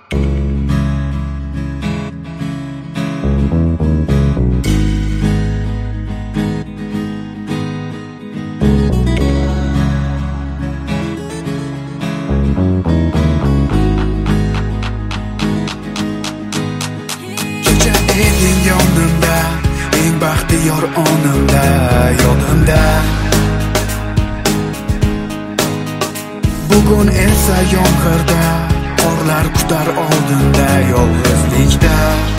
Eding yonimda, eng baxtiyor onimda, yodimda. Bugun esa yomg'irda, qorlar kutar oldinda, yolg'izlikda.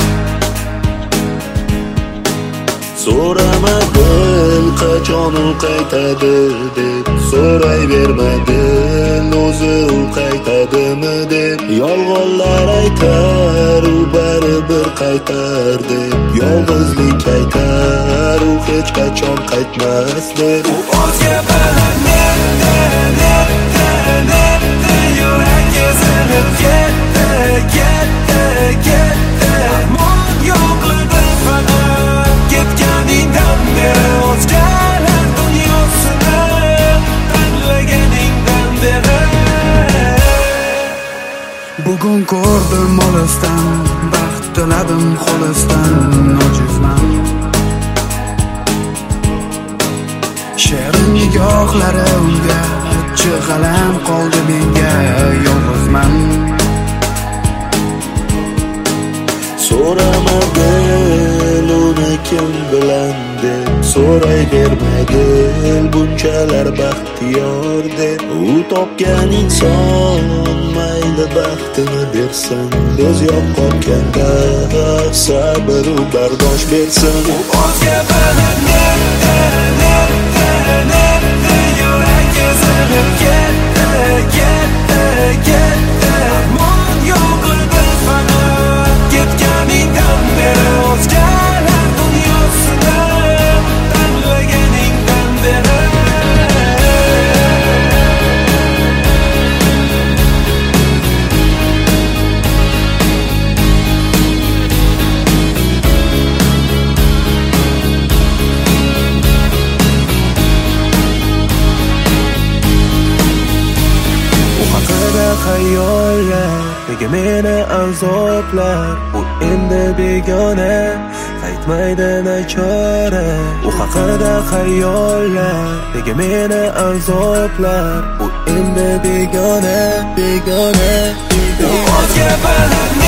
So'ramadin qachon u qaytadi deb, so'rayvermadin o'zi u qaytadimi deb. Yolg'onlar aytar u baribir qaytar deb, yolg'izlik aytar u hech qachon qaytmas deb. U o'zga bilan netdi, yurak ezilib ketdi, armon yo'qladi faqat ketganingdan beri, o'zgalar dunyosini tanlaganingdan beri. Bugun ko'rdim olisdan, baxt tiladim xolisdan, ojizman. She'rim nigohlari unga, chig'alam qoldi menga, yolg'izman. So'ramadin uni kim bilan deb, so'rayvermadin bunchalar baxtiyor deb. U topgan inson mayli baxtini bersin, biz yo'q qolganda sabr u bardosh bersin. U o'zga bilan netdi, yurak ezilib ketdi, armon yo'qladi faqat ketganingdan beri, o'zgalar dunyosini tanlaganingdan beri. Xayollar nega meni azoblar, u endi begona, qaytmaydi nachora. U haqida xayollar nega meni azoblar, u endi begona. U o'zga bilan